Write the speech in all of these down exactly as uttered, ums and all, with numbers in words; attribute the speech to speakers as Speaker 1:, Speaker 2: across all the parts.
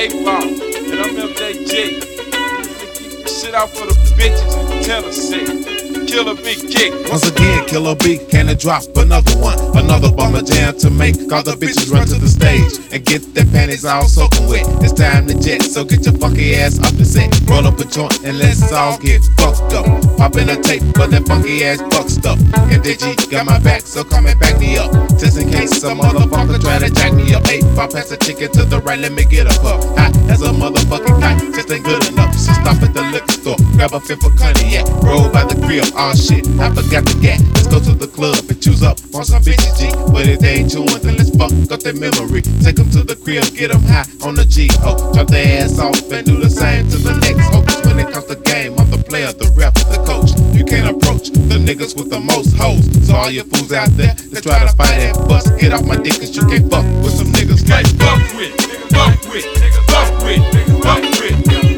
Speaker 1: eight Ball, and I'm M J G. Keep this shit out for the bitches in Tennessee. Killer B kick.
Speaker 2: Once again, Killer B, can it drop another one? Another bomber jam to make all the bitches run to the stage and get their panties all soaking wet. It's time to jet, so get your funky ass off the set. Roll up a joint and let's all get fucked up. Pop in a tape for that funky ass buck stuff. M J G got my back, so come and back me up. Just in case some motherfucker try to jack me up. Eight, pop past the chicken to the right, let me get a puff. Hot as a motherfucking kite, just ain't good enough. So stop at the liquor store, grab a fifth of cognac, roll by the crib. Oh shit, I forgot the gat. Let's go to the club and choose up on some bitches G. But if they ain't chewing, then let's fuck up their memory. Take them to the crib, get them high on the G. Oh, drop their ass off and do the same to the next. Oh, when it comes to game, I'm the player, the ref, the coach. You can't approach the niggas with the most hoes. So all your fools out there that try to fight that bust, get off my dick, cause you can't fuck with some niggas like
Speaker 1: fuck with, fuck with, fuck with, fuck with.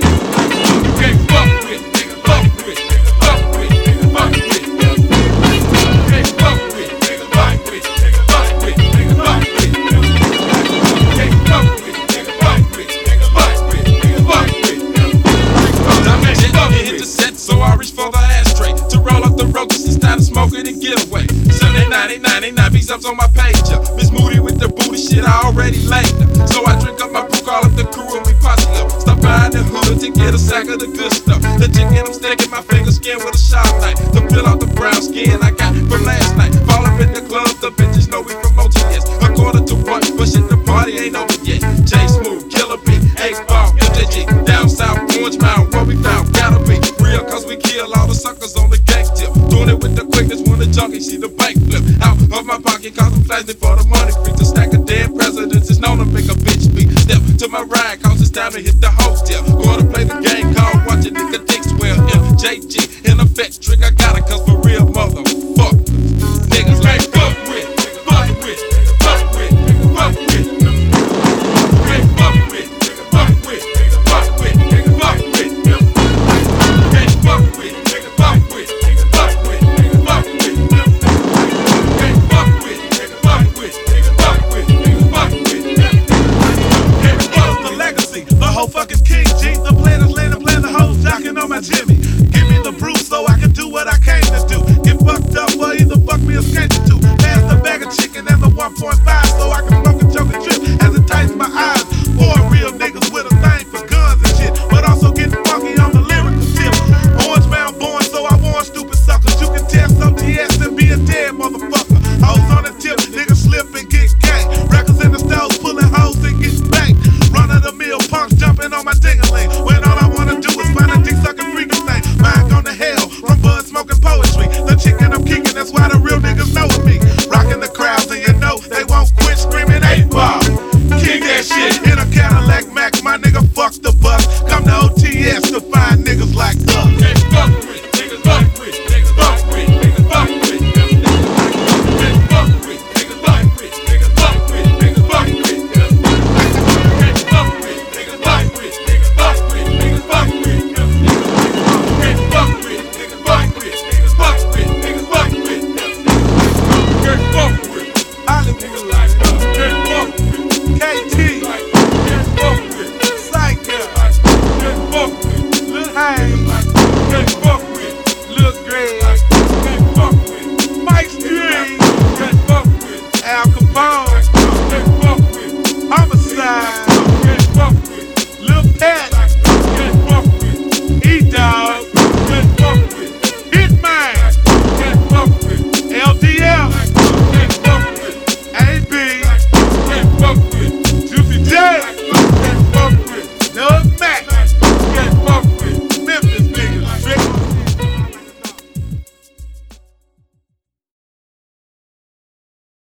Speaker 1: You can't fuck with, fuck with, fuck with, fuck with. You can't fuck with, fuck with, fuck with, fuck with. You can't fuck with, fuck with, fuck with, fuck with. I'm a jet, it hit the set, so I reach for the ashtray to roll up the roaches and start to smoke it and get away. seventy-nine, ninety-nine beats up on my page. Miss Moody with the booty shit I already laid her. So I drink up my brew, call up the crew and we posse up. Stop by the hood to get a sack of the good stuff. The chicken I'm sticking my finger skin with a sharp knife to peel out the brown skin I got from last night. Fall up in the club, the bitches know we from O T S. A quarter to one, but shit, the party ain't over yet. J Smooth, Killer B, eight Ball, M J G, down south, Orange Mountain, what we found gotta be real, cause we kill all the suckers on the gang tip. Doing it with the quickness when the junkie see the bank flip out of my pocket, cause I'm flashing for the money free. To stack of dead presidents is known to make a bitch beat. Step to my ride, cause it's time to hit the hotel.